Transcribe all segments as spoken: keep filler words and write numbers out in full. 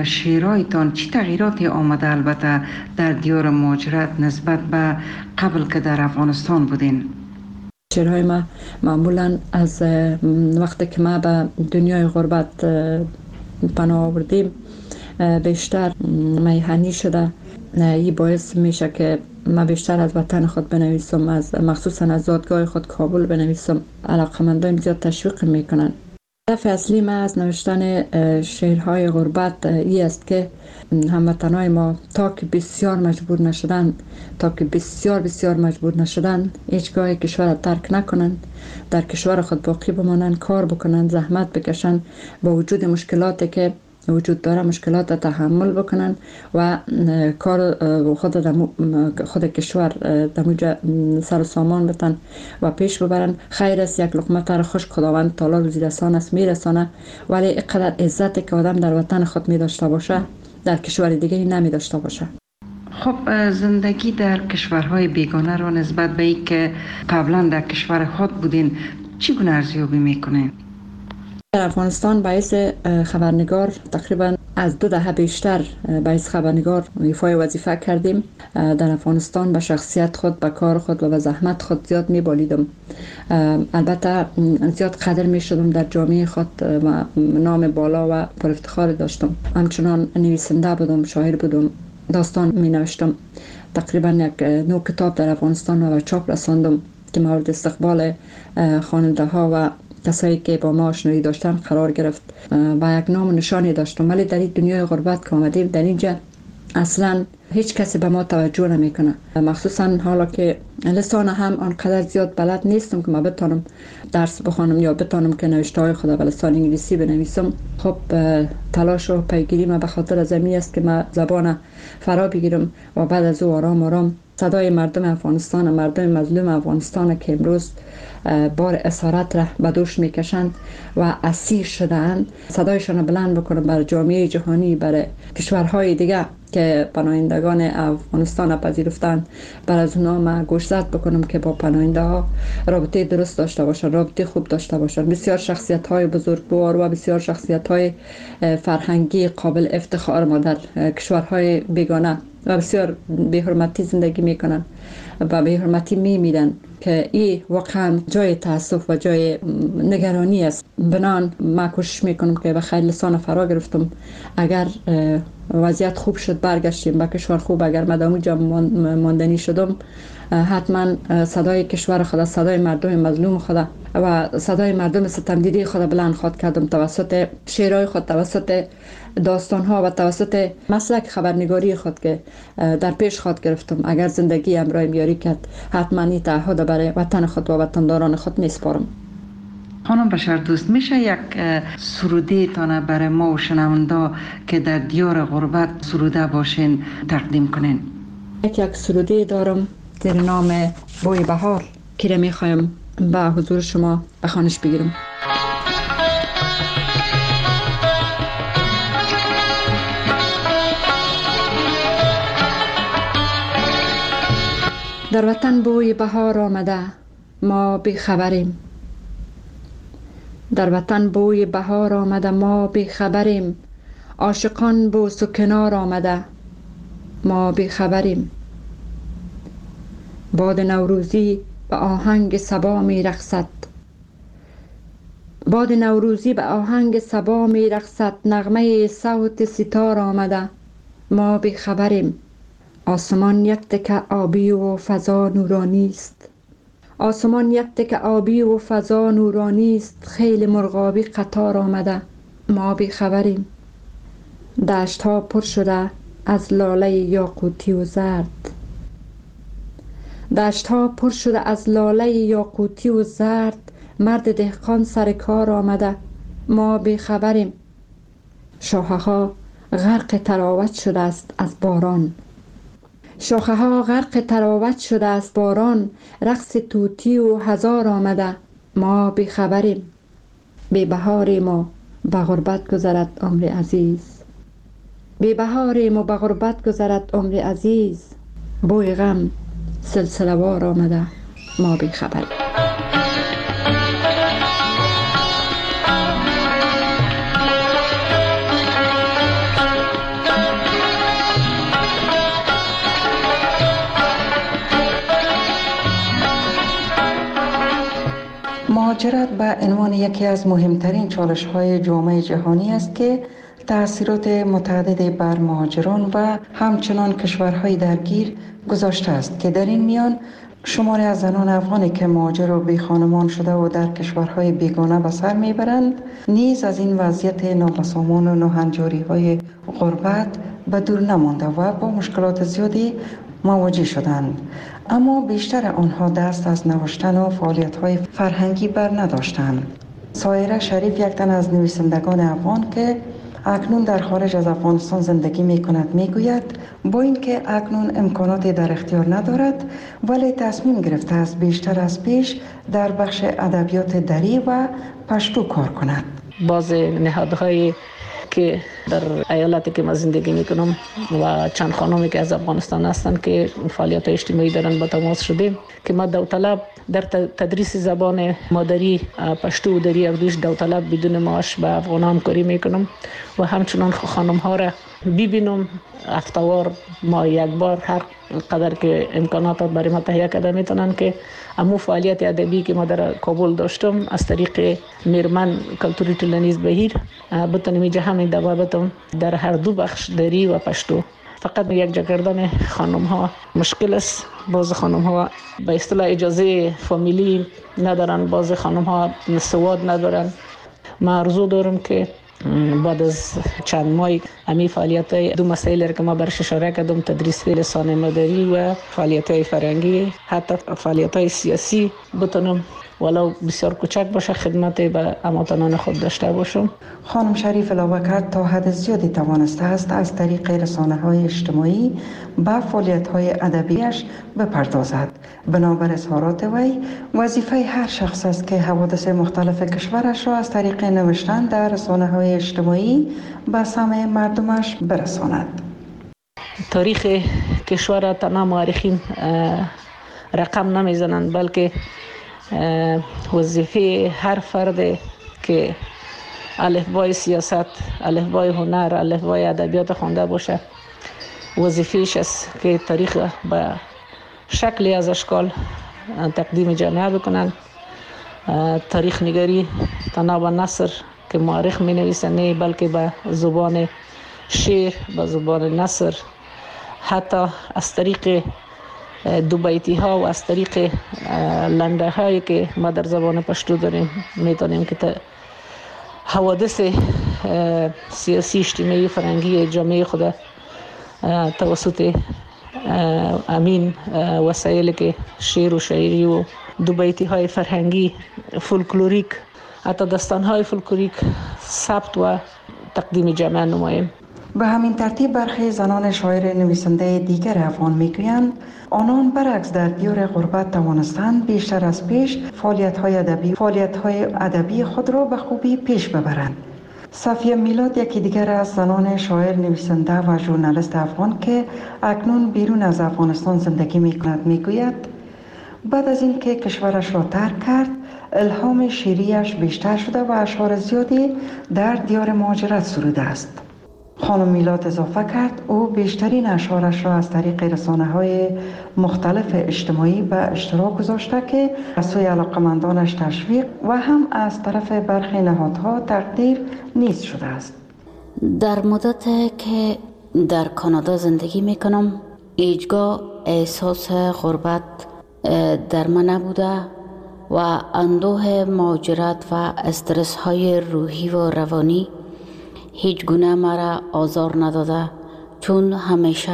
شعرهایتان چی تغییراتی آمده البته در دیار مهاجرت نسبت به قبل که در افغانستان بودین؟ شعرهای ما معمولا از وقتی که ما به دنیای غربت پناه آوردیم بیشتر میهنی شده. این باعث میشه که ما بیشتر از وطن خود بنویسم، از مخصوصا از زادگاه خود کابل بنویسم. علاقمندان زیاد تشویق میکنن. هدف اصلی ما از نوشتن شعرهای غربت این است که هموطنای ما تا که بسیار مجبور نشدن تا که بسیار بسیار مجبور نشدن هیچگاه کشور را ترک نکنند، در کشور خود باقی بمانند، کار بکنند، زحمت بکشند، با وجود مشکلاتی که وجود داره مشکلات را تحمل بکنن و کار خود خود کشور دموجه سر و سامان بتن و پیش ببرن. خیر است یک لقمه تر خوش خداوند تعالی روزی رسان است میرسانه، ولی اینقدر عزتی که آدم در وطن خود می داشته باشه در کشور دیگه نمی داشته باشه. خب زندگی در کشورهای بیگانه رو نسبت به این که قبلا در کشور خود بودین چگونه ارزیابی میکنین؟ در افغانستان باعث خبرنگار تقریبا از دو دهه بیشتر باعث خبرنگار ایفای وظیفه کردیم. در افغانستان به شخصیت خود، به کار خود و به زحمت خود زیاد می بالیدم. البته زیاد قدر می شدم در جامعه خود و نام بالا و پر افتخار داشتم. همچنان نویسنده بودم، شاعر بودم، داستان می نوشتم. تقریبا یک نو کتاب در افغانستان و چاپ رساندم که مورد استقبال خواننده ها و کسایی که با ما آشنایی داشتن قرار گرفت و یک نام و نشانی داشتم. ولی در این دنیای غربت که آمدیم در اینجا اصلا هیچ کسی به ما توجه نمیکنه، مخصوصا حالا که لسان هم آنقدر زیاد بلد نیستم که ما بتونم درس بخوانم یا بتونم که نوشته های خود به لسان انگلیسی بنویسم. خب تلاش و پیگیری ما به خاطر زمین است که ما زبان فرا بگیرم و بعد از او آرام آرام صدای مردم افغانستان، مردم مظلوم افغانستان که امروز بار اسارت را به دوش میکشند و اسیر شدند، صدایشان بلند بکنم برای جامعه جهانی، برای کشورهای دیگه که پناهندگان افغانستان پذیرفتند، برای از اونا ما گوشزد بکنم که با پناهنده ها رابطه درست داشته باشند، رابطه خوب داشته باشند. بسیار شخصیت های بزرگوار و بسیار شخصیت های فرهنگی قابل افتخار ما در کشورهای بیگانه و بسیار به حرمتی زندگی میکنن و به حرمتی میمیرن که این واقعا جای تاسف و جای نگرانی است. بنان ما کوشش میکنم که به خیر لسان فرا گرفتم. اگر وضعیت خوب شد برگشتیم به کشور خوب، اگر مدام اونجا ماندنی شدم حتما صدای کشور خود، صدای مردم مظلوم خود و صدای مردم ستمدیده خود بلند خواد کردم توسط شعرهای خود، توسط داستان ها و توسط مسلک خبرنگاری خود که در پیش خود گرفتم. اگر زندگی امرای میاری کرد حتما این تعهد برای وطن خود و وطنداران خود میسپارم. خانم بشر دوست، میشه یک سروده تانه برای ما و شنونده که در دیار غربت سروده باشین تقدیم کنین؟ یک یک سروده دارم زیر نام بوی بهار که را میخوایم به حضور شما بخوانش بگیرم. در وطن بوی بهار آمده ما بی خبریم، در وطن بوی بهار آمده ما بی خبریم، عاشقان بوس و کنار آمده ما بی خبریم. باد نوروزی به آهنگ صبا می رقصد، باد نوروزی به آهنگ صبا می رقصد، نغمه صوت ستار آمده ما بی خبریم. آسمان یک تکه آبی و فضا نورانی است، آسمان یک تکه آبی و فضا نورانی است، خیل مرغابی قطار آمده ما بی خبریم. دشت ها پر شده از لاله یاقوتی و زرد، دشت ها پر شده از لاله یاقوتی و زرد، مرد دهقان سر کار آمده ما بی خبریم. شاخه ها غرق تراوت شده است از باران، شاخه ها غرق تراوت شده است باران، رقص توتی و هزار آمده ما بی خبریم. بی بهاریم و به غربت گذرد عمر عزیز، بی بهاریم و به غربت گذرد عمر عزیز، بوی غم سلسله وار آمده ما بی خبریم. مهاجرت به عنوان یکی از مهمترین چالش‌های جامعه جهانی است که تأثیرات متعددی بر مهاجران و همچنان کشورهای درگیر گذاشته است که در این میان شماری از زنان افغانی که مهاجر و بی خانمان شده و در کشورهای بیگانه به سر میبرند نیز از این وضعیت نابسامان و ناهنجاری‌های غربت به دور نمانده و با مشکلات زیادی مواجه شدند، اما بیشتر آنها دست از نوشتن و فعالیت‌های فرهنگی بر نداشتند. سایره شریف یک تن از نویسندگان افغان که اکنون در خارج از افغانستان زندگی می کند می گوید با اینکه اکنون امکاناتی در اختیار ندارد ولی تصمیم گرفته است بیشتر از پیش در بخش ادبیات دری و پشتو کار کند. باز نهادهای که در ایالتی که ما زندگی میکنم و چند خانمی که از افغانستان هستند که فعالیت اجتماعی دارن با تماس شدیم که ما داوطلب در تدریس زبان مادری پشتو و دری یک دوش داوطلب بدون معاش به افغان همکاری میکنم و همچنان خانم ها را ببینم هفته‌وار ما یک بار هر قدر که امکانات برای ما تهیه کرده میتونن که امو فعالیت ادبی که ما در کابل داشتم از طریق میرمن کلتوری تلنیز بهیر بتونیم اینجا همین دوابتم در هر دو بخش دری و پشتو. فقط یک جا کردن خانم ها مشکل است. بعض خانم ها به اصطلاح اجازه فامیلی ندارن، بعض خانم ها سواد ندارن. ما آرزو دارم که بعد از چند ماه امی فعالیت دو مسائل که ما برش اشاره کردم، تدریس لسان مادری و فعالیت های فرهنگی، حتی فعالیت های سیاسی بتونم ولو بسیار کوچک باشه خدمت به هموطنان خود داشته باشم. خانم شریف علاوه کرد تا حد زیادی توانسته است از طریق رسانه‌های اجتماعی به فعالیت‌های ادبیش بپردازد. بنابر اظهارات وی وظیفه هر شخص است که حوادث مختلف کشورش را از طریق نوشتن در رسانه‌های اجتماعی به سمع مردمش برساند. تاریخ کشور را تنها مورخین رقم نمیزنند، بلکه وظیفه هر فرد که الفبای سیاست، الفبای هنر، الفبای ادبیات خوانده باشه وظیفه‌اش است که تاریخ به شکلی از اشکال تقدیم جامعه بکنند. تاریخ نگاری تنها به نثر که مورخ می نویسه نه، بلکه به زبان شعر، به زبان نثر، حتی از طریق دو بیتی ها و از طریق لنډه هایی که ما در زبان پشتو داریم میتونیم که حوادث سیاسی، اجتماعی، فرهنگی جامعه خود توسط امین وسایلی که شعر و شاعری و دو بیتی های فرهنگی، فولکلوریک، حتی داستان های فولکلوریک ثبت و تقدیم جامعه نماییم. به همین ترتیب برخی زنان شاعر نویسنده دیگر افغان میگویند آنان برعکس در دیار غربت توانستند بیشتر از پیش فعالیت‌های ادبی فعالیت‌های ادبی خود را به خوبی پیش ببرند. صفیه میلاد یکی دیگر از زنان شاعر نویسنده و ژورنالیست افغان که اکنون بیرون از افغانستان زندگی می‌کند میگوید بعد از اینکه کشورش را ترک کرد الهام شعریش بیشتر شده و اشعار زیادی در دیار مهاجرت سروده است. خانم میلاد اضافه کرد او بیشترین اشعارش را از طریق رسانه‌های مختلف اجتماعی به اشتراک گذاشته که از سوی علاقمندانش تشویق و هم از طرف برخی نهادها تقدیر نیز شده است. در مدت که در کانادا زندگی میکنم هیچگاه احساس غربت در من نبوده و اندوه مهاجرت و استرس های روحی و روانی هیچ گونه مرا آزار نداده، چون همیشه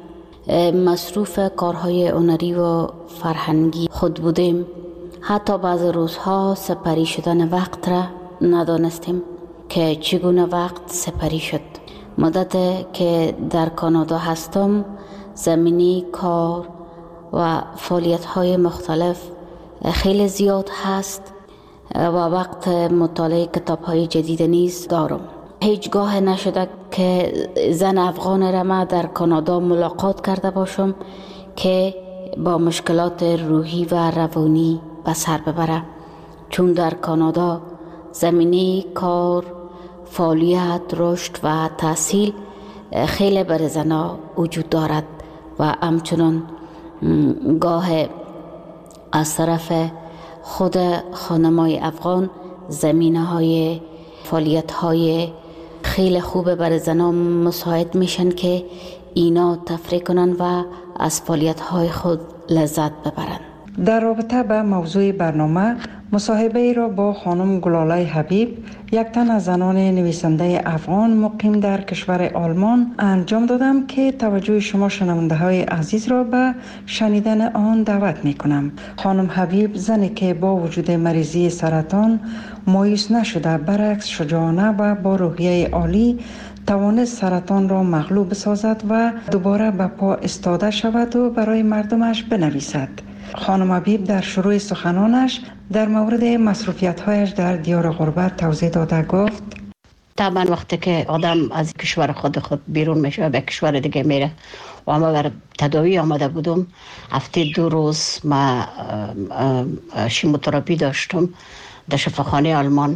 مصروف کارهای هنری و فرهنگی خود بودیم. حتی بعض روزها سپری شدن وقت را ندانستیم که چگونه وقت سپری شد. مدت که در کانادا هستم زمینی کار و فعالیت‌های مختلف خیلی زیاد هست و وقت مطالعه کتاب‌های جدید نیز دارم. هیچگاه نشده که زن افغان را ما در کانادا ملاقات کرده باشم که با مشکلات روحی و روانی به سر ببره، چون در کانادا زمینه کار، فعالیت، رشد و تحصیل خیلی بر زنها وجود دارد و همچنان گاه از طرف خود خانمای افغان زمینه های فعالیت های خیلی خوب برای زنان مساعد میشن که اینا تفریح کنن و از فعالیت های خود لذت ببرن. در رابطه به موضوع برنامه مصاحبه ای را با خانم گلاله حبیب، یک تن از زنان نویسنده افغان مقیم در کشور آلمان انجام دادم که توجه شما شنونده های عزیز را به شنیدن آن دعوت می کنم. خانم حبیب زنی که با وجود مریضی سرطان مایوس نشده، برعکس شجاعانه و با روحیه عالی توانست سرطان را مغلوب بسازد و دوباره به پا استاده شود و برای مردمش بنویسد. خانم حبیب در شروع سخنانش در مورد مصروفیت‌هایش در دیار غربت توضیح داده گفت: طبعا وقتی که آدم از کشور خود خود بیرون میشه به کشور دیگه میره و ما بر تداوی آمده بودم، هفته دو روز ما شیموتراپی داشتم در شفاخانه آلمان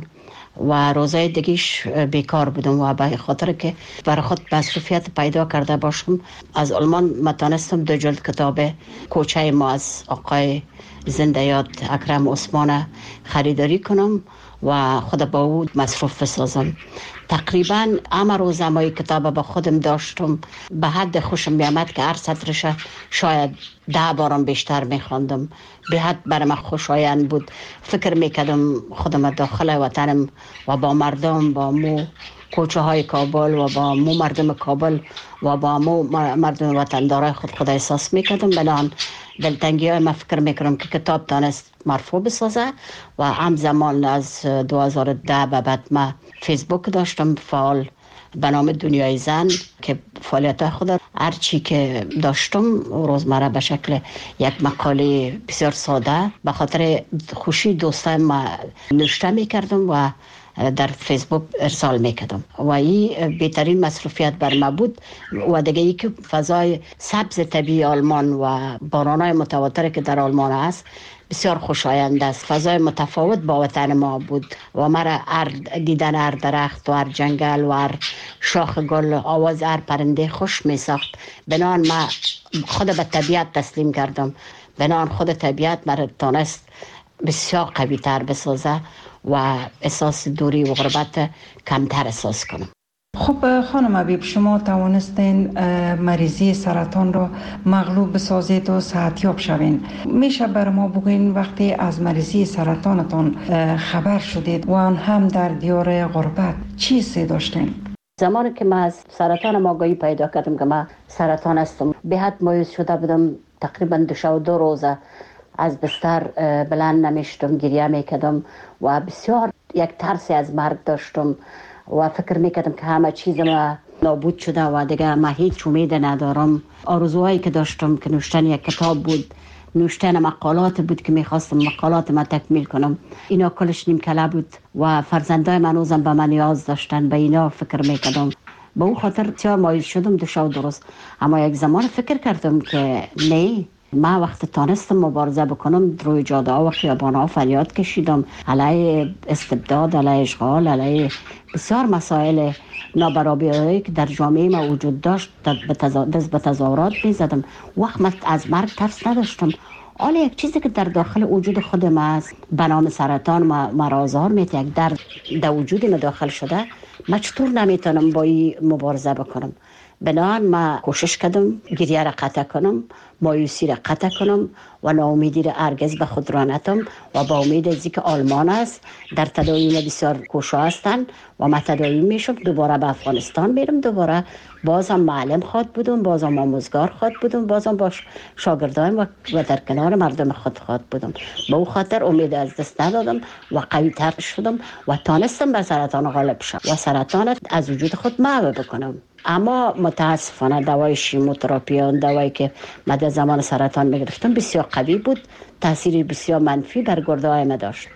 و روزای دیگیش بیکار بودم و به خاطر که برای خود مصروفیت پیدا کرده باشم از آلمان متانستم دو جلد کتاب کوچه ما از آقای زنده یاد اکرم عثمان خریداری کنم و خود با او مصروف بسازم. تقریبا همه روز ما کتاب با خودم داشتم، به حد خوشم میامد که هر سطرش شاید ده بارم بیشتر میخواندم. به حد برای من خوشایند بود. فکر میکردم خودم داخل وطنم و با مردم، با مو کوچه های کابل و با مو مردم کابل و با مو مردم وطندارای خود خود احساس میکردم. بنان دلتنگی های من فکر میکردم که کتاب دانست مرفوع بسازه و همزمان از دو هزار و ده به بعد من فیسبوک داشتم فعال به نام دنیای زن که فعالیت خود هر چی که داشتم روزمره به شکل یک مقاله بسیار ساده به خاطر خوشی دوستان ما نوشته میکردم و در فیسبوک ارسال میکردم و این بهترین مصروفیت بر ما بود. و دیگه ای که فضای سبز طبیعی آلمان و بارانای متواتر که در آلمان است بسیار خوشایند است. فضای متفاوت با وطن ما بود و مرا هر دیدن هر درخت و هر جنگل و هر شاخ گل، آواز هر پرنده خوش می ساخت. بنان ما خود به طبیعت تسلیم کردم. بنان خود طبیعت مرا تانست بسیار قوی تر بسازه و احساس دوری و غربت کمتر احساس کنم. خب خانم حبیب، شما توانستین مریضی سرطان را مغلوب بسازید و صحتیاب شوین. میشه بر ما بگوین وقتی از مریضی سرطانتان خبر شدید و آن هم در دیار غربت چی حسی داشتین؟ زمانی که من از سرطان آگاهی پیدا کردم که من سرطان هستم، به حد مایوس شده بودم. تقریبا دو شب و دو روزه از بستر بلند نمیشتم، گریه میکردم و بسیار یک ترسی از مرگ داشتم و فکر میکردم که همه چیز ما نابود شده و دیگه ما هیچ امید ندارم. آرزوهایی که داشتم که نوشتن یک کتاب بود، نوشتن مقالات بود که میخواستم مقالات ما تکمیل کنم، اینا کلش نیم کله بود و فرزندای من اوزم به من نیاز داشتن. به اینا فکر میکردم. به اون خاطر بسیار مایوس شدم دو شب درست. اما یک زمان فکر کردم که نه، ما وقت تانستم مبارزه بکنم روی جاده ها و خیابان ها فریاد کشیدم علیه استبداد، علیه اشغال، علیه بسیار مسائل نابرابری که در جامعه ما وجود داشت دست به تظاهرات می زدم. وقت من از مرگ ترس نداشتم. حالا یک چیزی که در داخل وجود خودم است به نام سرطان مرا آزار میده، یک درد در وجود من داخل شده، من چطور نمیتونم با این مبارزه بکنم؟ بنان ما کوشش کردم گریه را قطع کنم، مایوسی را قطع کنم و ناامیدی را هرگز به خود را نتم و با امید از اینکه آلمان است در تداوی بسیار کوشا هستند و ما تداوی میشم. دوباره به افغانستان میرم، دوباره بازم معلم خواد بودم، بازم آموزگار خواد بودم، بازم با شاگردان و در کنار مردم خود خواد بودم. به او خاطر امید از دست ندادم و قوی تر شدم و تانستم به سرطان غالب شم و سرطان از وجود خود محو بکنم. اما متاسفانه دوای شیموتراپی، دوایی که من در زمان سرطان میگرفتم بسیار قوی بود، تاثیری بسیار منفی بر گرده های من داشت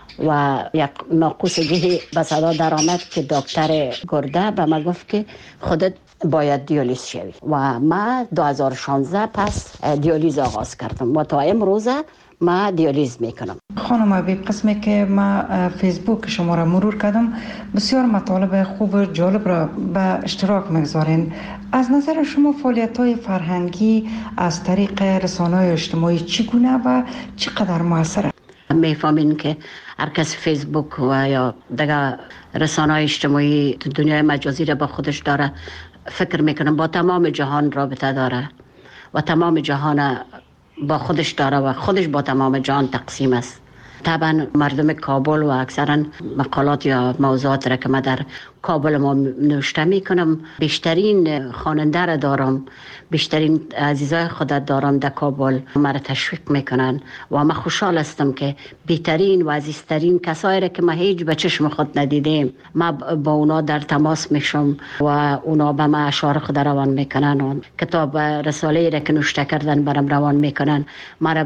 و یک ناقوسگی به صدا در آمد که دکتر گرده به من گفت که خودت باید دیالیز شوی و من دو هزار و شانزده پس دیالیز آغاز کردم و تا امروز ما دیالیز میکنم. خانم حبیب، قسمی که ما فیسبوک شما را مرور کردم بسیار مطالب خوب و جالب را به اشتراک میگذارین. از نظر شما فعالیت‌های فرهنگی از طریق رسانه‌های اجتماعی چگونه و چقدر موثر است؟ میفهمین که هر کس فیسبوک و یا دیگه رسانه‌های اجتماعی تو دنیای مجازی را با خودش داره، فکر میکنم با تمام جهان رابطه داره و تمام جهان با خودش داره و خودش با تمام جهان تقسیم است. طبعا مردم کابل و اکثرا مقالات یا موضوعات را که من در کابل ما نوشته میکنم، بیشترین خواننده را دارم، بیشترین عزیزای خودت دارم در کابل، مرا تشویق میکنن و من خوشحال هستم که بهترین و عزیزترین کسایی را که ما هیچ به چشم خود ندیدیم، ما با اونا در تماس میشم و اونا به ما اشعار خود روان میکنن، اون کتاب رساله را که نوشته کردن برام روان میکنن، مرا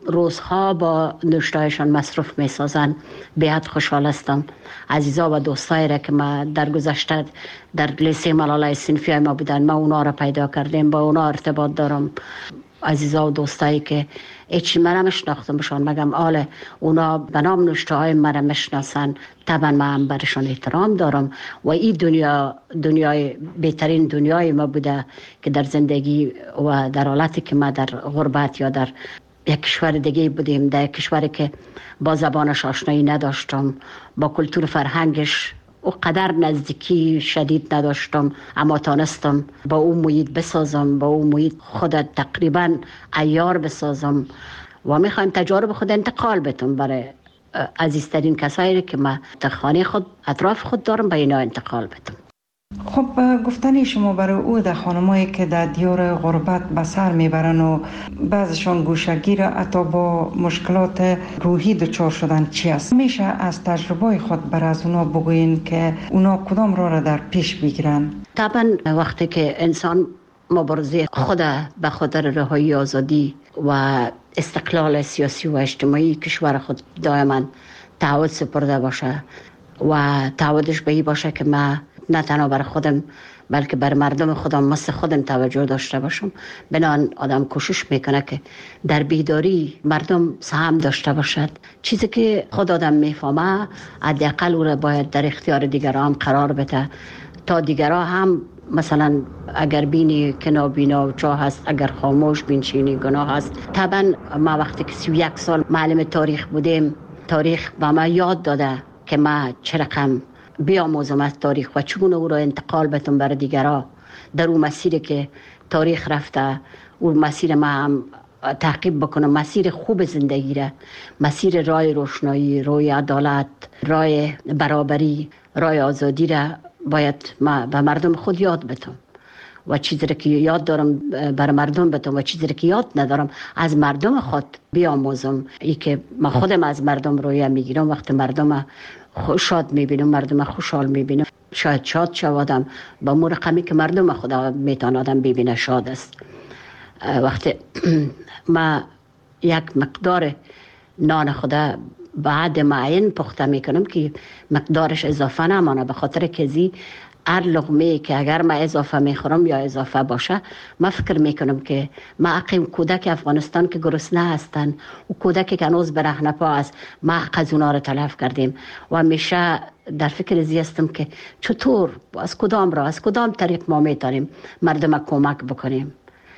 روزها با نوشتهایشان مصروف میسازن. بیاد خوشحال هستم. عزیزا و دوستایی را که ما در گذشته در لیسه ملالای صنفی ما بودن، ما اونا را پیدا کردیم، با اونا ارتباط دارم. عزیزا و دوستایی که هیچ مرا مشناختم بشان مگم آله اونا به نام نوشته های مرا مشناسن، طبعا من هم برشان احترام دارم و این دنیا دنیای بهترین دنیای ما بوده که در زندگی و در حالتی که ما در غربت یا در یک کشور دیگه بودیم، در یک کشوری که با زبانش آشنایی نداشتم، با کلتور فرهنگش او قدر نزدیکی شدید نداشتم، اما تانستم با او محیط بسازم، با او محیط خود تقریبا عیار بسازم و میخوایم تجارب خود انتقال بتم برای عزیزترین کسایی که ما در خانه خود اطراف خود دارم به اینا انتقال بتم. خب گفتنی شما برای او در خانمایی که در دیار غربت به سر میبرن و بعضشان گوشگیر حتی با مشکلات روحی دچار شدن چی است؟ میشه از تجربه خود بر از اونا بگوین که اونا کدام راه را در پیش بگیرن؟ طبعا وقتی که انسان مبارزه خود به خاطر رهایی آزادی و استقلال سیاسی و اجتماعی کشور خود دائما تعهد سپرده باشه و تعهدش به این باشه که ما نه تنها بر خودم بلکه بر مردم خودم مثل خودم توجه داشته باشم، بنان آدم کوشش میکنه که در بیداری مردم سهم داشته باشد. چیزی که خود آدم میفهمه حداقل او را باید در اختیار دیگران هم قرار بده تا دیگران هم مثلا اگر بینی که نابینا و چاه هست، اگر خاموش بینچینی گناه هست. طبعا ما وقتی که سی و یک سال معلم تاریخ بودیم، تاریخ به ما یاد داده که ما چه رقم بیاموزم از تاریخ و چون او را انتقال بتم برای دیگران در اون مسیری که تاریخ رفته، اون مسیر ما هم تعقیب بکنم، مسیر خوب زندگی را، مسیر رای روشنایی، رای عدالت، رای برابری، رای آزادی را باید ما به مردم خود یاد بتم و چیزی که یاد دارم بر مردم بتم و چیزی که یاد ندارم از مردم خود بیاموزم. ای که ما خودم از مردم رویه میگیرم، وقتی مردم شاد میبینم، مردم خوشحال میبینم، شاید شاد شوادم با مو رقمی که مردم خدا میتونه آدم ببینه شاد است. وقتی ما یک مقدار نان خدا بعد معین پخته میکنم که مقدارش اضافه نمانه، به خاطر که زی هر لقمه که اگر ما اضافه میخورم یا اضافه باشه، ما فکر میکنم که ما اقیم کودک افغانستان که گرسنه هستن و کودکی که هنوز برهنه پا است، ما از اونا رو تلف کردیم و همیشه در فکر زی هستم که چطور از کدام را از کدام طریق ما میتونیم مردم کمک بکنیم،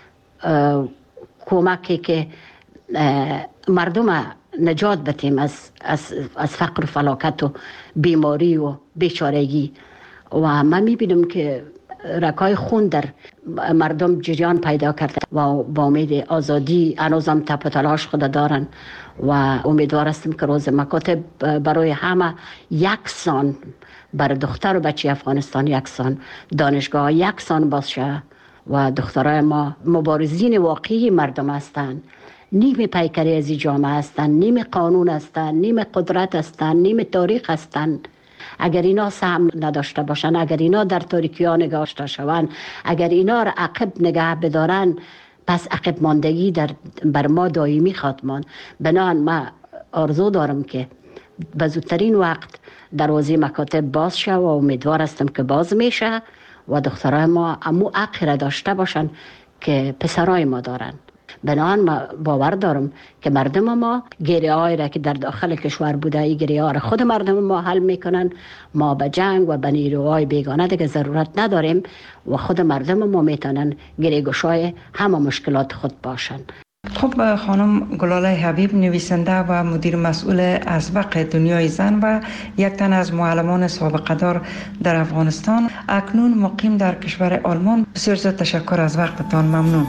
کمکی که مردم نجات بدیم از از از فقر و فلاکت و بیماری و بیچارگی. و من میبینم که رکای خون در مردم جریان پیدا کرده و با امید آزادی هنوزم تپ و تلاش خود دارن و امیدوار هستم که روز مکاتب برای همه یکسان، برای دختر و بچه افغانستان یکسان، دانشگاه یکسان باشه و دخترای ما مبارزین واقعی مردم هستند، نیم پیکری از جامعه هستند، نیم قانون هستند، نیم قدرت هستند، نیم تاریخ هستند. اگر اینا سهم نداشته باشن، اگر اینا در تاریکی ها نگاشته شوند، اگر اینا را عقب نگه بدارن، پس عقب ماندگی در بر ما دائمی خواهد ماند. بنابراین ما آرزو دارم که به زودترین وقت دروازه مکاتب باز شه و امیدوار هستم که باز میشه و دخترای ما امو حق را داشته باشن که پسرای ما دارن. بنابراین ما باور دارم که مردم ما گریه های را که در داخل کشور بوده، این گریه ها را خود مردم ما حل میکنن. ما به جنگ و به نیروهای بیگانه دیگه ضرورت نداریم و خود مردم ما میتونن گریه گشای همه مشکلات خود باشن. خب خانم گلاله حبیب، نویسنده و مدیر مسئول ازبق دنیای زن و یک تن از معلمان سابقه دار در افغانستان، اکنون مقیم در کشور آلمان، بسیار زیاد تشکر از وقتتان. ممنون.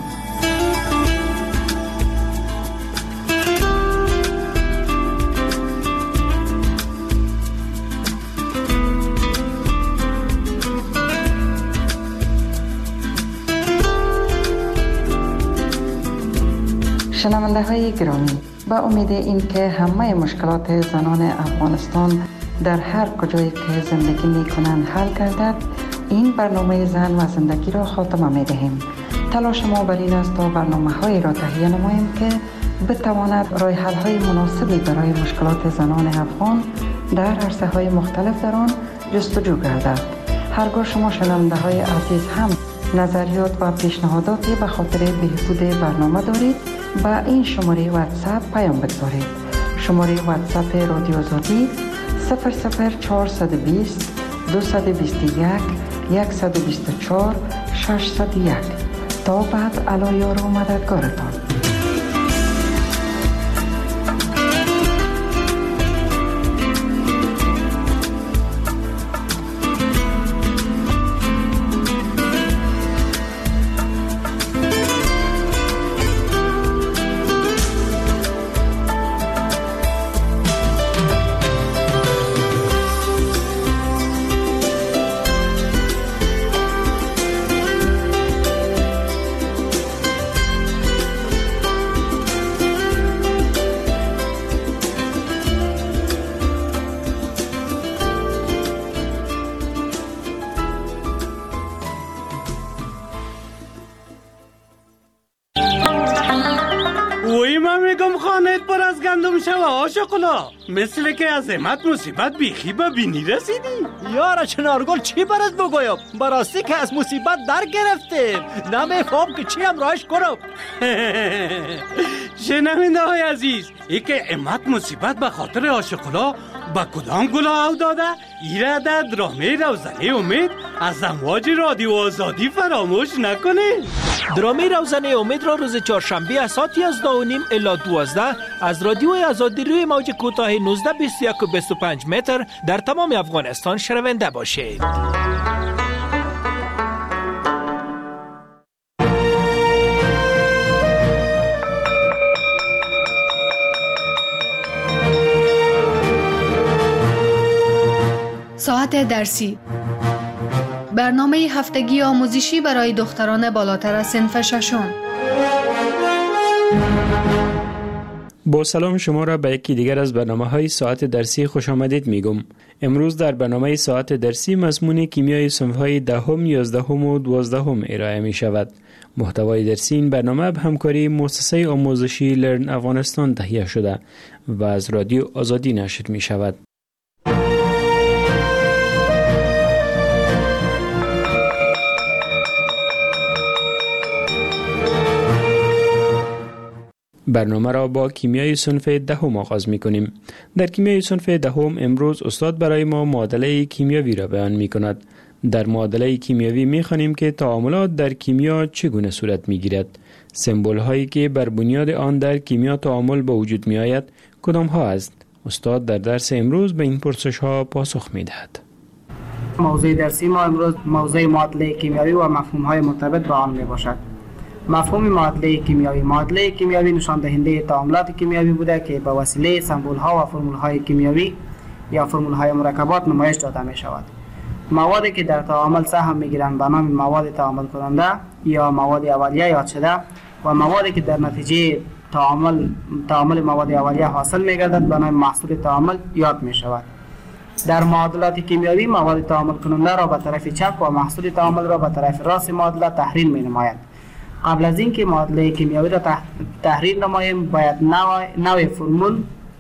شنونده های گرامی، با امید این که همه مشکلات زنان افغانستان در هر کجایی که زندگی می کنند حل گردد، این برنامه زن و زندگی را خاتمه می دهیم. تلاش ما بر این است تا برنامه های را تهیه نماییم که بتواند راه حل های مناسبی برای مشکلات زنان افغان در عرصه های مختلف در آن جستجو گردد. هرگاه شما شنونده های عزیز هم نظریات و پیشنهاداتی به خاطر بهبود برنامه دارید، با این شماره واتساپ پیام بگذارید. شماره واتساپ رادیو آزادی صفر صفر چهارصد و بیست دویست و بیست و یک صد و بیست و چهار ششصد و یک. تا بعد، علایار و مددگارتان. شکلا مثل که از امت مصیبت بیخی به بینی رسیدی. یارا چنارگل چی برات بگویم؟ براستی که از مصیبت در گرفتیم، نمیفهم که چی هم راهش کنم. شنونده های عزیز، ای که امت مصیبت به خاطر آشکلا با کدام گلا او داده؟ ایره در درامه روزنه امید از امواج رادیو آزادی فراموش نکنه. درامه روزنه امید را روز چهارشنبه از ساعت یازده و نیم الی دوازده از رادیو آزادی روی موج کوتاه نوزده بیست و یک و بیست و پنج متر در تمام افغانستان شنونده باشید. ساعت درسی، برنامه هفتگی آموزشی برای دختران بالاتر از صنف ششم. با سلام شما را به یکی دیگر از برنامه‌های ساعت درسی خوش آمدید میگم. امروز در برنامه ساعت درسی مضمون کیمیای صنف‌های دهم، یازدهم و دوازدهم ارائه می شود. محتوای درسی این برنامه به همکاری مؤسسه آموزشی لرن افغانستان تهیه شده و از رادیو آزادی نشر می شود. برنامه را با کیمیای صنف دهم آغاز می کنیم. در کیمیای صنف دهم امروز استاد برای ما معادله کیمیاوی را بیان می کند. در معادله کیمیاوی می خوانیم که تعاملات در کیمیا چگونه صورت می گیرد. سمبول هایی که بر بنیاد آن در کیمیا تعامل به وجود می آید کدام ها است؟ استاد در درس امروز به این پرسش ها پاسخ می دهد. موضوع درسی ما امروز موضوع معادله کیمیاوی و مفهوم های مرتبط با آن می باشد. مفهوم معادله کیمیاوی: معادله کیمیاوی نشان دهنده تعاملات کیمیاوی بوده که به وسیله سمبول ها و فرمول های کیمیاوی یا فرمول های مرکبات نمایش داده می شود. موادی که در تعامل سهم می گیرند به نام مواد تعامل کننده یا مواد اولیه یاد شده و موادی که در نتیجه تعامل تعامل مواد اولیه حاصل می گردد به نام محصول تعامل یاد می شود. در معادلات کیمیاوی مواد تعامل کننده را به طرف چپ و محصول تعامل را به طرف راست معادله تحریل می نماید. قبل از اینکه معادله کیمیاوی را تحریل نماییم باید نوع, نوع فرمول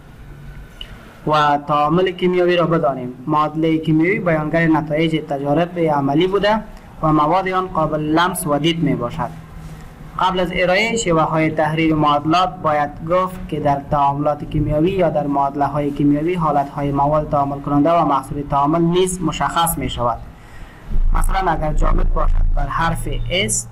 و تعامل کیمیاوی را بدانیم. معادله کیمیاوی بیانگر نتایج تجارب عملی بوده و مواد آن قابل لمس و دید می باشد. قبل از ارائه شیوه های تحریل معادلات باید گفت که در تعاملات کیمیاوی یا در معادله های کیمیاوی حالت های مواد تعامل کننده و محصول تعامل نیز مشخص می شود. مثلا اگر جامد باشد بر حرف S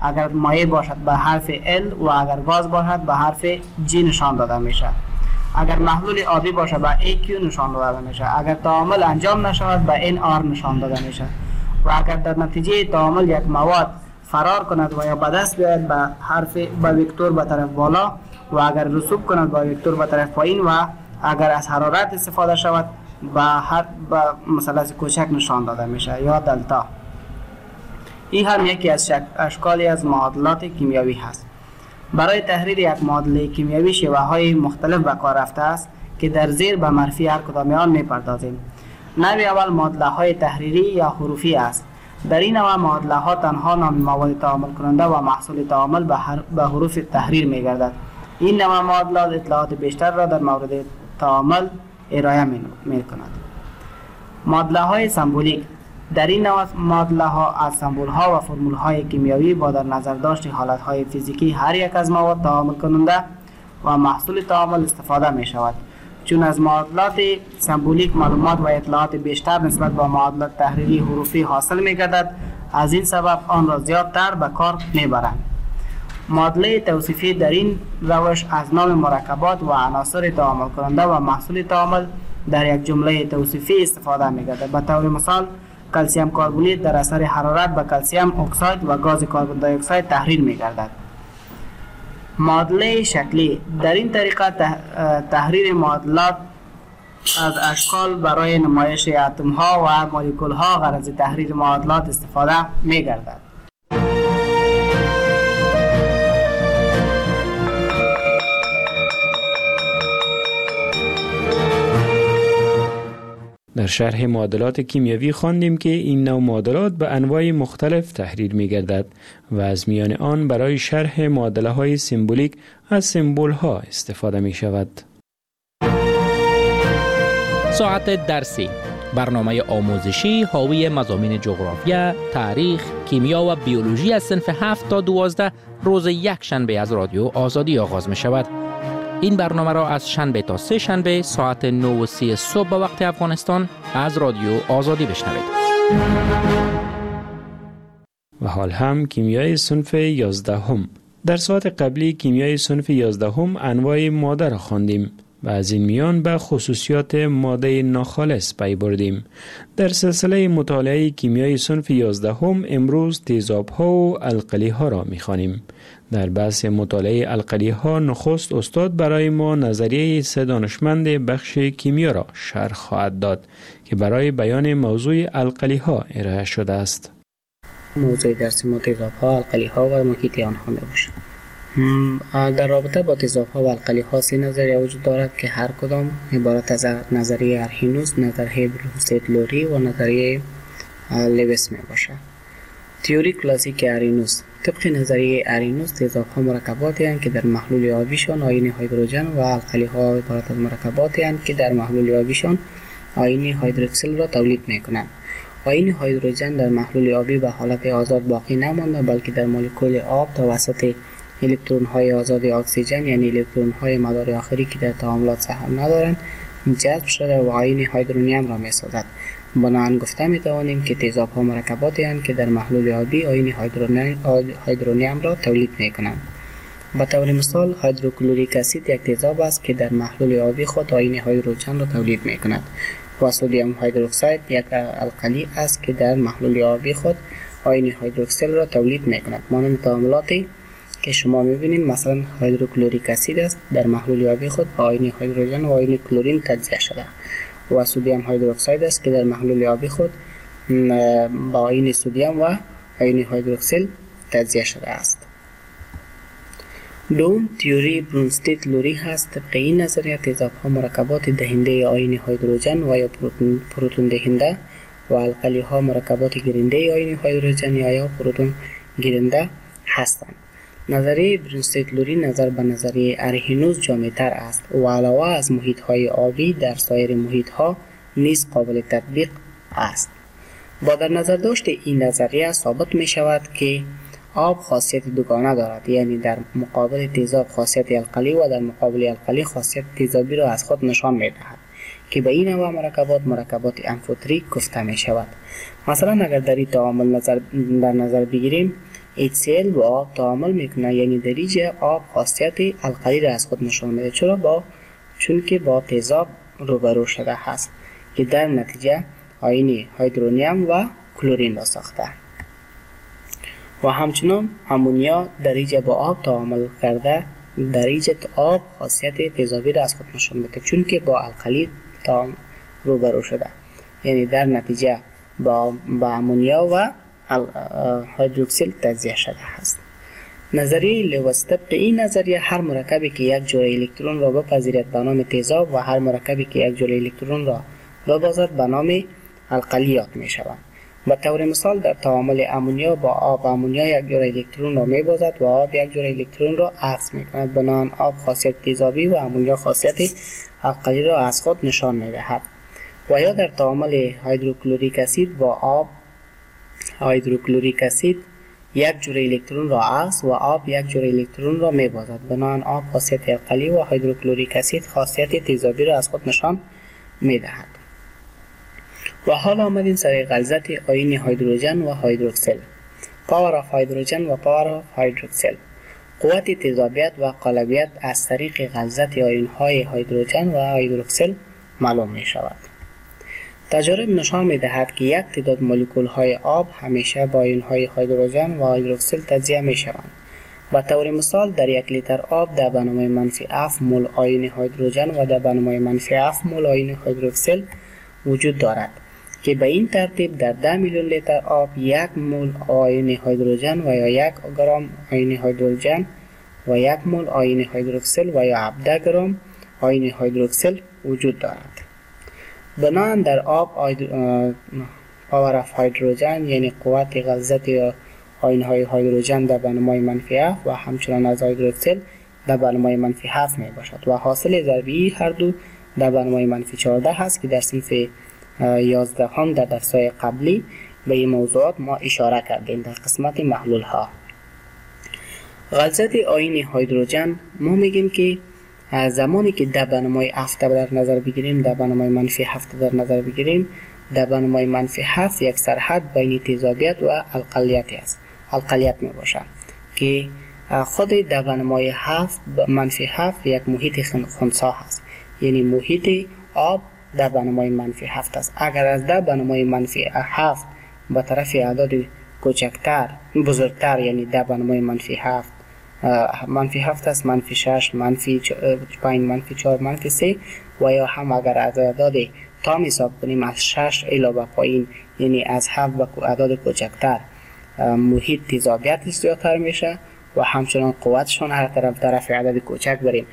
اگر مایع باشد به حرف L و اگر گاز باشد به حرف G نشان داده میشه. اگر محلول آبی باشه به ای کیو نشان داده میشه. اگر تعامل انجام نشود به ان آر نشان داده میشه. و اگر در نتیجه تعامل یک مواد فرار کند و یا به دست بیاید به حرف به وکتور به طرف بالا و اگر رسوب کند به وکتور به طرف پایین و اگر از حرارت استفاده شود به هر به مثلث کوچک نشان داده میشه یا دلتا. این هم یکی از اشکالی از معادلات کیمیایی هست. برای تحریر یک معادله کیمیایی شیوه های مختلف به کار رفته است که در زیر به معرفی هر کدام آن میپردازیم. نوع اول معادله های تحریری یا حروفی است. در این نوع معادله ها تنها نام مواد تعامل کننده و محصول تعامل به, به حروف تحریر می گردد. این نوع معادلات اطلاعات بیشتر را در مورد تعامل ارائه می کند. معادله های سمبولیک. در این نوع معادله ها از سمبول ها و فرمول های کیمیایی با در نظر داشت حالت های فیزیکی هر یک از مواد تعامل کننده و محصول تعامل استفاده می شود. چون از معادلات سمبولیک معلومات و اطلاعات بیشتر نسبت به معادلات تحریری حروفی حاصل می گردد، از این سبب آن را زیادتر به کار می برند. معادله توصیفی در این روش از نام مرکبات و عناصر تعامل کننده و محصول تعامل در یک جمله توصیفی استفاده می گردد. به طور مثال کلسیم کربونیت در اثر حرارت به کلسیم اکساید و گاز کربن دی اکساید تحریر می گردد. معادله شکلی. در این طریقه تحریر معادلات از اشکال برای نمایش اتم ها و مولکول ها غرض تحریر معادلات استفاده می گردد. در شرح معادلات کیمیایی خواندیم که این نوع معادلات به انواع مختلف تحریر می گردد و از میان آن برای شرح معادله های سمبولیک از سمبول ها استفاده می شود. ساعت درسی، برنامه آموزشی حاوی مضامین جغرافیا، تاریخ، کیمیا و بیولوژی از صنف هفت تا دوازده روز یک شنبه از رادیو آزادی آغاز می شود. این برنامه را از شنبه تا سه شنبه ساعت نه و سی صبح به وقت افغانستان از رادیو آزادی بشنوید. و حال هم کیمیای صنف یازدهم. در ساعت قبلی کیمیای صنف یازدهم انواع ماده را خواندیم و از این میان به خصوصیات ماده ناخالص پی بردیم. در سلسله مطالعه کیمیای صنف یازدهم امروز تیزاب‌ها و القلی‌ها را می‌خوانیم. در بحث مطالعه القلی‌ها نخست استاد برای ما نظریه سه دانشمند بخش کیمیا را شرح خواهد داد که برای بیان موضوع القلی‌ها ارائه شده است. موضوع درس ما تیزاب‌ها، القلی‌ها و محیط آنها میباشد. در رابطه با تیزاب‌ها و القلی‌ها سه نظریه وجود دارد که هر کدام عبارت از نظریه ارهینوس، نظریه بروستید-لوری و نظریه لویس میباشد. تئوری کلاسیک ارهینوس. طبق نظریه ارهینوس تیزاب‌ها مرکباتی هستند که در محلول آبیشان آیین هیدروژن و القلی‌ها عبارت از مرکباتی هستند که در محلول آبیشان آیین هیدروکسیل را تولید می‌کنند. آیین هیدروژن در محلول آبی به حالت آزاد باقی نمانده بلکه در مولکول آب توسط الکترون‌های آزاد اکسیژن یعنی الکترون‌های مدار آخری که در تعاملات سهم ندارند جذب شده و آیین هیدرونیم را می‌سازد. بنابراین گفته می‌توانیم که تیزاب‌ها مرکباتی هستند که در محلول آبی آیین هیدرونیم را تولید می‌کنند. به طور مثال هیدروکلوریک اسید یک تیزاب است که در محلول آبی خود آیین هیدروژن را تولید می‌کند. و سدیم هیدروکساید یک القلی است که در محلول آبی خود آیین هیدروکسیل را تولید می‌کند. مانند تعاملاتی که شما می‌بینید مثلا هیدروکلوریک اسید است در محلول آبی خود با آیین هیدروژن و آیین کلورین تجزیه شده و سدیم هیدروکساید است که در محلول آبی خود با آیین سدیم و آیین هیدروکسیل تجزیه شده است. دوم تئوری برونستید-لوری هست. طبق این نظریه تیزاب‌ها مرکبات دهنده آیین هیدروژن و یا پروتون, پروتون دهنده و القلی‌ها مرکبات گیرنده آیین هیدروژن یا یا پروتون گیرنده هستند. نظریه برونستید-لوری نظر به نظریه ارهینوس جامع‌تر است و علاوه از محیط‌های آبی در سایر محیط‌ها نیز قابل تطبیق است. با در نظر داشت این نظریه ثابت می شود که آب خاصیت دوگانه دارد، یعنی در مقابل تیزاب خاصیت القلی و در مقابل القلی خاصیت تیزابی را از خود نشان می دهد که به این نوع مرکبات مرکبات امفوتریک گفته می شود. مثلا اگر در این تعامل نظر در نظر بگیریم اچ سی ال با آب تعامل میکنه، یعنی در اینجا آب خاصیت القلی را از خود نشان میده. چرا؟ با چون که با تیزاب روبرو شده هست که در نتیجه آیین هیدرونیم و کلورین را ساخته. و همچنین امونیا در اینجا با آب تعامل کرده، در اینجا آب خاصیت تیزابی را از خود نشان میده چون که با القلی تعامل روبرو شده، یعنی در نتیجه با, با امونیا و هیدروکسیل تجزیه شده است. نظریه لوئیس طبق این نظریه هر مرکبی که یک جرعه الکترون را بپذیرد به نام تیزاب و هر مرکبی که یک جرعه الکترون را ببازد به نام القلیات می شوند. به طور مثال در تعامل امونیا با آب، امونیا یک جرعه الکترون را می بازد و آب یک جرعه الکترون را عکس می کند، بنابراین آب خاصیت تیزابی و امونیا خاصیت القلی را از خود نشان می دهد. و یا در تعامل هیدروکلوریک اسید با آب، هیدروکلوریک اسید یک جرعه الکترون را عکس و آب یک جرعه الکترون را می بازد، بنابراین آب خاصیت القلی و هیدروکلوریک اسید خاصیت تیزابی را از خود نشان می دهد. و حال آمدیم سر غلظت آیین هیدروژن و هیدروکسل. پاور آف هیدروژن و پاور آف هیدروکسل. قوت تیزابیت و قالبیت از طریق غلظت آیین های هیدروژن و هیدروکسل معلوم می شود. تجارب نشان می دهد که یک تعداد مولکول های آب همیشه با آیین های هیدروژن و هیدروکسل تجزیه می شوند. به طور مثال در یک لیتر آب در بنامه منفی هفت مول آیین هیدروژن و در بنامه منفی هفت مول آیین هیدروکسل وجود دارد که به این ترتیب در ده میلیون لیتر آب یک مول آیین هیدروژن و یا یک گرم آیین هیدروژن و یک مول آیین هیدروکسل و یا هفده گرم آیین هیدروکسل وجود دارد. بنابراین در آب پاور آف هیدروژن یعنی قوت غلظت آیین های هیدروژن در بنمای منفی هفت و همچنان از هیدروکسل در بنمای منفی هفت می باشد و حاصل ضربی هر دو در بنمای منفی چهارده هست که در صنف یازده هم در درس‌های قبلی به این موضوعات ما اشاره کردیم در قسمت محلول ها. غلظت آیین هیدروژن ما میگیم که زمانی که در بنمای هفت در نظر بگیریم، در بنمای منفی هفت در نظر بگیریم، در بنمای منفی هفت یک سرحد بین تیزابیت و القلیت است. القلیت می باشد که خود در بنمای هفت منفی هفت یک محیط خنثی هست، یعنی محیط آب در بنمای منفی هفت است. اگر از در بنمای منفی هفت به طرف اعداد کوچکتر بزرگتر، یعنی در بنمای منفی هفت منفی هفت است، منفی شش، منفی پنج، منفی چهار، منفی سه و یا هم اگر از اعداد تام حساب کنیم از شش الی به پایین، یعنی از هفت به اعداد کوچکتر، محیط تیزابیت زیادتر میشه و همچنان قوتشون هر طرف طرف عدد کوچک بریم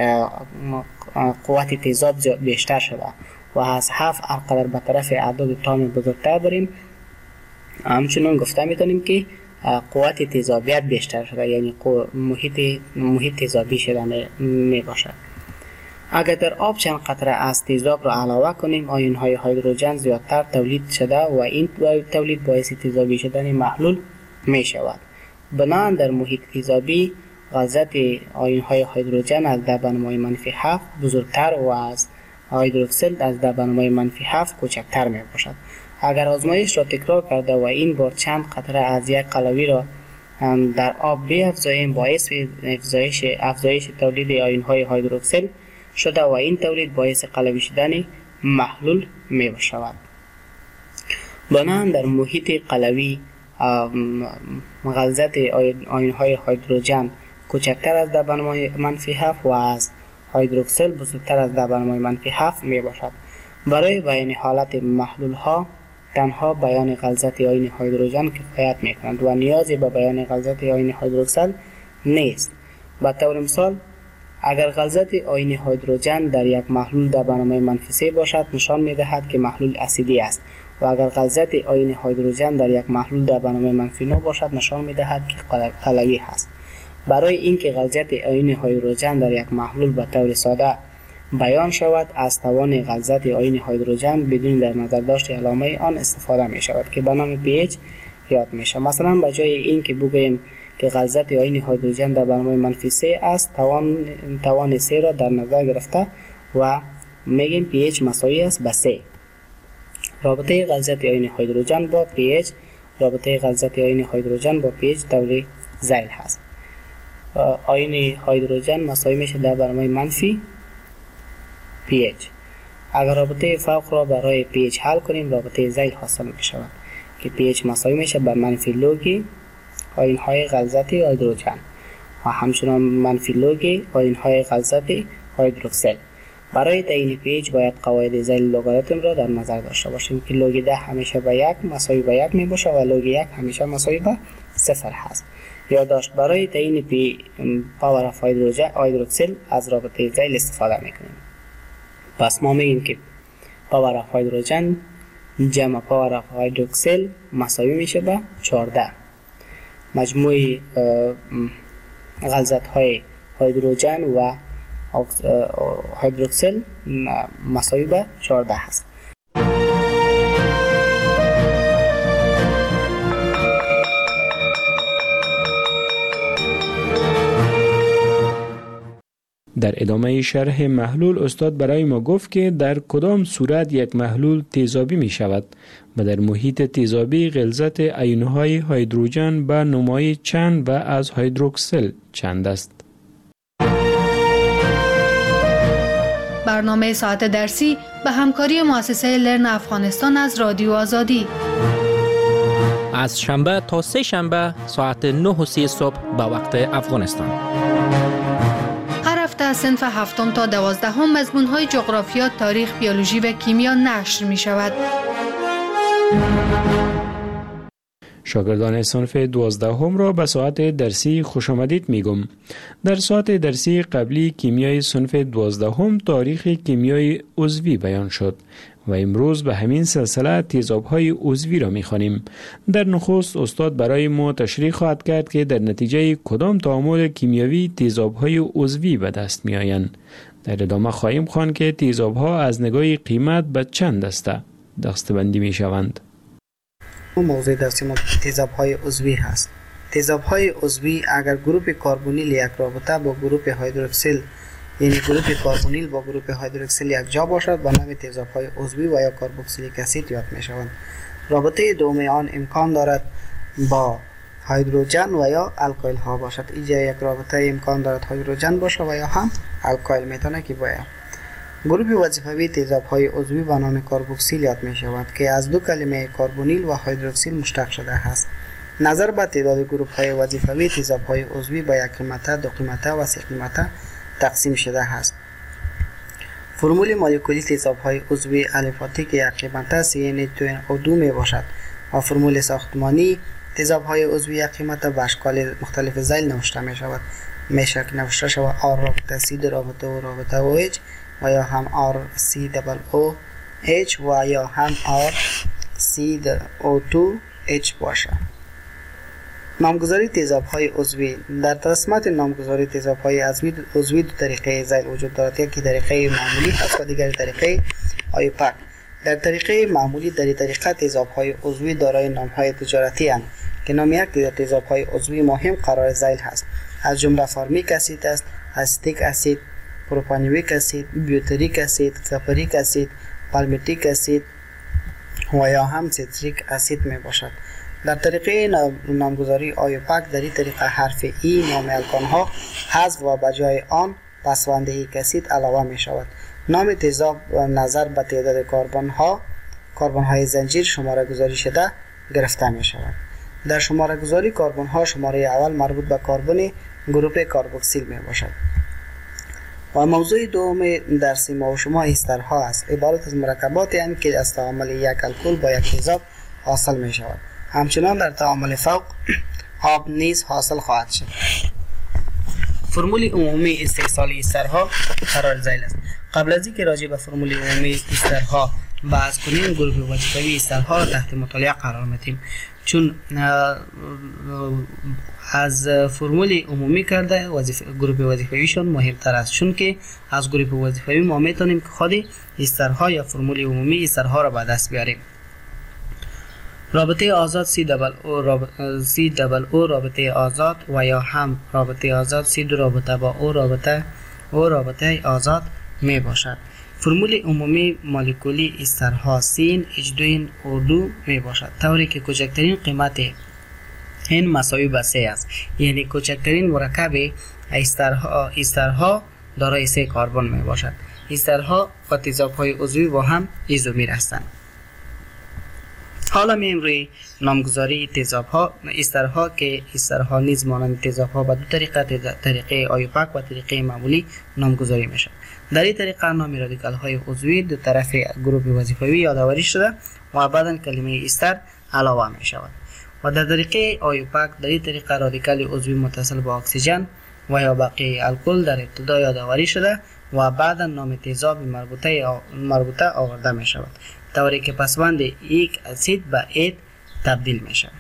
قوت تیزاب بیشتر شده و از هفت هرقدر به طرف اعداد تام بزرگتر بریم همچنان گفته میتونیم که قوت تیزابیت بیشتر شده، یعنی محیط محیط تیزابی شده می باشد. اگر در آب چند قطره از تیزاب را علاوه کنیم، آیون های هیدروژن زیادتر تولید شده و این تولید باعث تیزابی شدن محلول می شود. بنابراین در محیط تیزابی غلظت آیون های هیدروژن از در بنمای منفی هفت بزرگتر و از هیدروکسل از در بنمای منفی هفت کوچکتر می باشد. اگر آزمایش را تکرار کرده و این بار چند قطره از یک قلوی را در آب بیفزاییم، باعث افزایش افزایش تولید آیون های هیدروکسل شده و این تولید باعث قلوی شدن محلول می شود. بنابراین در محیط قلوی غلظت آیون های هیدروژن کوچکتر از در بنمای منفی هفت و از هیدروکسل بزرگتر از در بنمای منفی هفت می باشد. برای بیان حالت محلول ها تنها بیان غلظت آیون هیدروژن کفایت می کنند و نیازی به بیان غلظت آیون هیدروکسل نیست. به طور مثال اگر غلظت آیون هیدروژن در یک محلول در بنمای منفی سه باشد، نشان می دهد که محلول اسیدی است و اگر غلظت آیون هیدروژن در یک محلول در بنمای منفی نه باشد، نشان می دهد که قلوی است. برای اینکه غلظت آیون هیدروژن در یک محلول به طور ساده بیان شود، از توان غلظت آیون هیدروژن بدون در نظر داشت علامه آن استفاده می شود که به نام پی اچ یاد می شود. مثلا به جای اینکه بگوییم که غلظت آیون هیدروژن در بنمای منفی سه است، توان توان سه را در نظر گرفته و میگیم pH مساوی است به سه. رابطه غلظت آیون هیدروژن با pH رابطه غلظت آیون هیدروژن با پیچ دوره زیل هست. آیون هیدروژن مساوی میشه در برابر منفی پی اچ. اگر رابطه فوق را برای پی اچ حل کنیم رابطه زیل حاصل می شود که پی اچ مساوی میشه بر منفی لوگ آیون های غلظت هیدروژن و همچنان منفی لوگ آیون های غلظت هیدروکسل. برای تعیین پی اچ باید قواعد زیل لوگاریتم را در نظر داشته باشیم که لوگ ده همیشه به یک مساوی به یک می باشه و لوگ یک همیشه مساوی به صفر هست. یادداشت: برای تعیین پی پاور اف هیدروکسل از رابطه زیل استفاده میکنیم. پس ما میگیم که پاور اف هیدروژن جمع پاور اف هیدروکسل مساوی میشه به چهارده. مجموع غلظت های هیدروژن و هیدروکسل مساوی به چهارده هست. در ادامه شرح محلول استاد برای ما گفت که در کدام صورت یک محلول تیزابی می شود و در محیط تیزابی غلظت آیون‌های هیدروژن به نمای چند و از هیدروکسل چند است. برنامه ساعت درسی به همکاری مؤسسه لرن افغانستان از رادیو آزادی از شنبه تا سه شنبه ساعت نه و سی صبح به وقت افغانستان. هر هفته از صنف هفتم تا دوازدهم مضمون‌های جغرافیا، تاریخ، بیولوژی و کیمیا نشر می شود. شاگردان صنف دوازدهم را به ساعت درسی خوش آمدید میگم. در ساعت درسی قبلی کیمیای صنف دوازدهم تاریخ کیمیای عضوی بیان شد و امروز به همین سلسله تیزاب‌های عضوی را می‌خوانیم. در نخست استاد برای ما تشریح خواهد کرد که در نتیجه کدام تعامل کیمیایی تیزاب‌های عضوی به دست می‌آیند. در ادامه خواهیم خواند که تیزاب‌ها از نگاه قیمت به چند دسته دسته‌بندی می‌شوند. موضوع درسی ما تیزاب‌های عضوی هست. تیزاب‌های عضوی اگر گروپ کربونیل یک رابطه با گروپ هیدروکسیل، یعنی گروپ کربونیل با گروپ هیدروکسیل یک جا باشد، به نام تیزاب‌های عضوی و یا کربوکسیلیک اسید یاد می‌شوند. رابطه دوم آن امکان دارد با هیدروژن و یا الکایل ها باشد. اینجا یک رابطه امکان دارد هیدروژن باشه و یا هم الکایل میتونه که باید. گروپ وظیفوی تیزاب‌های عضوی به نام کربوکسیل یاد می شود که از دو کلمه کربونیل و هیدروکسیل مشتق شده است. نظر به تعداد گروپ‌های وظیفوی تیزاب‌های عضوی به یک قیمته، دو قیمته و سه قیمته تقسیم شده است. فرمول مولکولی تیزاب‌های عضوی الفاتی که یک قیمته سی ان دو او دو می باشد و فرمول ساختمانی تیزاب‌های عضوی یک قیمته به اشکال مختلف ذیل نوشته می شود. میشه که نوشته شود آر رابطه سی رابطه او رابطه او اچ و یا هم آر سی دبل او اچ و یا هم آر سی او دو اچ باشه. نامگذاری تیزاب‌های عضوی. در قسمت نامگذاری تیزاب‌های عضوی دو طریقه ذیل وجود دارد، یکی طریقه معمولی هست و دیگر طریقه آیوپک. در طریقه معمولی در این طریقه تیزاب‌های عضوی دارای نام‌های تجارتی اند که نام یک در تیزاب‌های عضوی مهم قرار ذیل هست، از جمله فارمیک اسید است، استیک اسید، پروپانیویک اسید، بیوتریک اسید، کپریک اسید، پالمیتیک اسید و یا هم سیتریک اسید می باشد. در طریقه نامگذاری آیوپک در این طریقه حرف ای نام الکان ها حذف و به جای آن پسوندهی اسید علاوه می شود. نام تیزاب نظر به تعداد کربن ها کربن های زنجیر شماره گذاری شده گرفته می شود. در شماره گذاری کربن ها شماره اول مربوط به کربن گروپ کربوکسیل می باشد. و موضوع دوم درسی ما و شما استرها است، عبارت از مرکباتی هستند که از تعامل یک الکل با یک تیزاب حاصل می شود. همچنان در تعامل فوق آب نیز حاصل خواهد شد. فرمول عمومی استحصال استرها قرار ذیل است. قبل از اینکه راجع به فرمول عمومی استرها بحث کنیم، گروپ وظیفوی استرها را تحت مطالعه قرار میدیم، چون از فرمول عمومی کرده وظیفه گروپ وظیفویشون مهمتر است، چون که از گروپ وظیفوی ما میتونیم که خود استرها یا فرمول عمومی استرها را به دست بیاریم. رابطه آزاد سی دبل او رابطه سی دبل او رابطه آزاد و یا هم رابطه آزاد سی دو رابطه با او رابطه او رابطه آزاد می باشد. فرمول عمومی مولکولی استرها سین اچ دو ان او دو می باشد، طوری که کوچکترین قیمت این مساوی به سه است. یعنی کوچکترین مرکب استرها استرها دارای سه کربن می باشد. استرها و تیزاب‌های عضوی با هم ایزومر هستند. حالا میایم روی نامگذاری تیزاب‌ها. استرها که استرها نیز مانند تیزاب‌ها به دو طریقه، طریقه آیوپاک و طریقه معمولی نامگذاری میشد. در این طریقه نام رادیکال‌های عضوی دو طرف گروه وظیفوی یادآوری شده و بعدا کلمه استر علاوه می شود. و در طریقه آیوپاک در این طریقه رادیکال عضوی متصل با اکسیژن و یا باقی الکل در ابتدا یادآوری شده و بعدا نام تیزاب مربوطه مربوطه آورده می شود، طوری که پسوند یک اسید به اید تبدیل می شود.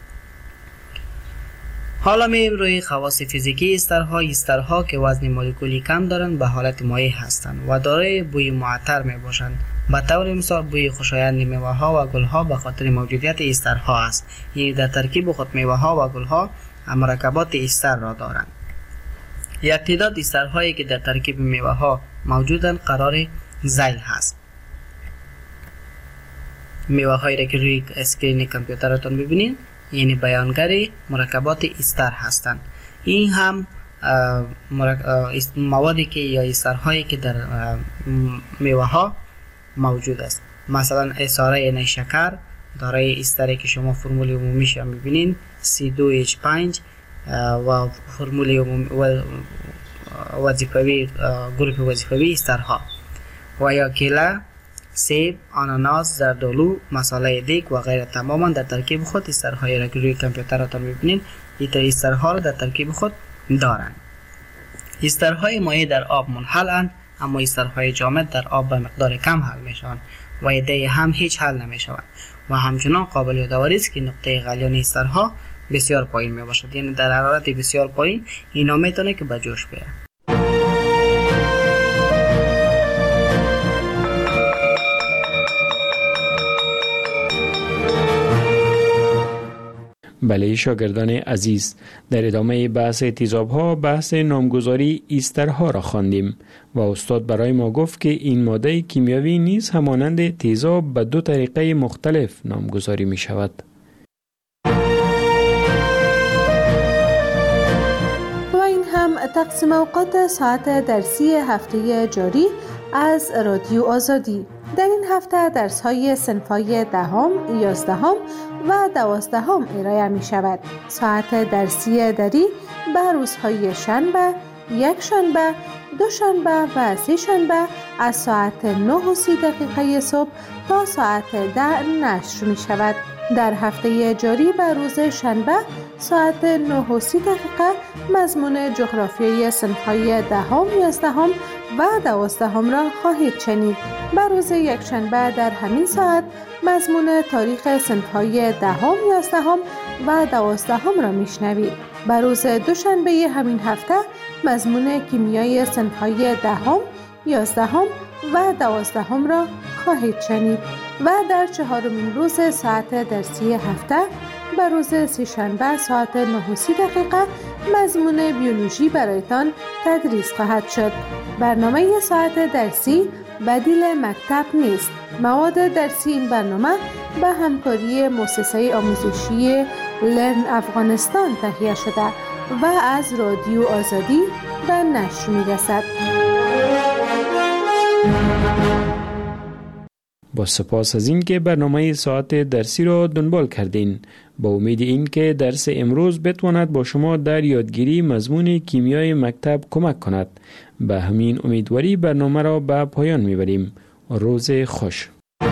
حالا میایم روی خواص فیزیکی استرها. استرها که وزن مولکولی کم دارند به حالت مایع هستند و دارای بوی معطر می باشند. به طور مثال بوی خوشایند میوه ها و گل ها به خاطر موجودیت استرها است. یعنی در ترکیب خود میوه ها و گل ها مرکبات استر را دارند. یک تعداد استرهایی که در ترکیب میوه ها موجودند قرار ذیل هست. میوه هایی را که روی اسکرین کامپیوترتون ببینید یعنی بیانگر مرکبات استر هستند. این هم موادی که یا استرهایی که در میوه ها موجود است. مثلا اساره نیشکر دارای استری که شما فرمول عمومیش هم میبینین سی دو اچ پنج و فرمول عمومی وظیفوی گروه وظیفوی استرها و یا کیله، سیب، آناناس، زردآلو، مصالحه دیگ و غیره تماما در ترکیب خود استرهایی را که روی کامپیوترتان میبینین این استرها را در ترکیب خود دارند. استرهای مایع در آب منحلند، اما استرهای جامد در آب به مقدار کم حل می شوند و ایده هم هیچ حل نمی شوند و همچنان قابل یادآوری است که نقطه غلیان استرها بسیار پایین می باشد. یعنی در حرارت بسیار پایین اینا میتونه که به جوش بیاید. بله شاگردان عزیز، در ادامه بحث تیزاب‌ها بحث نامگذاری استرها را خواندیم و استاد برای ما گفت که این ماده کیمیاوی نیز همانند تیزاب به دو طریقه مختلف نامگذاری می شود. و این هم تقسیم اوقات ساعت درسی هفته جاری از رادیو آزادی. در این هفته درس های صنف‌های دهم، یازدهم و دوازدهم ارائه می شود. ساعت درسی دری به روزهای شنبه، یک شنبه، دو شنبه و سه شنبه از ساعت نه و سی دقیقه صبح تا ساعت ده نشر می شود. در هفته جاری به روز شنبه ساعت نه و سی دقیقه مضمون جغرافیای صنف‌های دهم، یازدهم و دوازدهم را خواهید شنید. به روز یکشنبه در همین ساعت مضمون تاریخ صنف‌های دهم، یازدهم و دوازدهم را میشنوید. به روز دوشنبه همین هفته مضمون کیمیای صنف‌های دهم، یازدهم و دوازدهم را خواهید شنید و در چهارمین روز ساعت درسی هفته به روز سه‌شنبه ساعت نه و سی دقیقه مضمون بیولوژی برایتان تدریس خواهد شد. برنامه ساعت درسی بدیل مکتب نیست. مواد درسی این برنامه به همکاری مؤسسه آموزشی لرن افغانستان تهیه شده و از رادیو آزادی به نشر می‌رسد. با سپاس از این که برنامه ساعت درسی را دنبال کردین. با امید این که درس امروز بتواند با شما در یادگیری مضمون کیمیای مکتب کمک کند. به همین امیدواری برنامه را به پایان میبریم. روز خوش.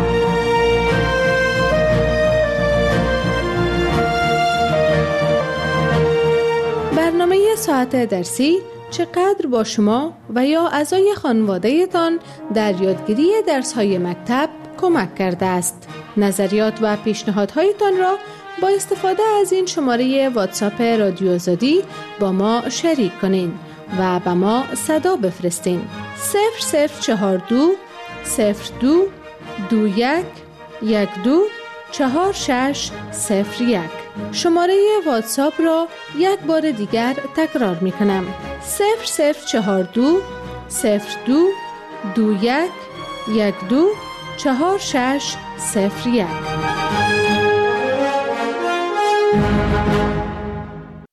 برنامه ساعت درسی چقدر با شما و یا اعضای خانواده تان در یادگیری درس‌های مکتب کمک کرده است. نظریات و پیشنهادهایتان را با استفاده از این شماره واتساپ رادیو آزادی با ما شریک کنین و به ما صدا بفرستین. صفر صفر چهار دو صفر دو دو یک یک دو چهار شش صفر یک. شماره واتساپ را یک بار دیگر تکرار می کنم. صفر صفر چهار دو صفر دو دو یک یک دو چهار شش صفر یک.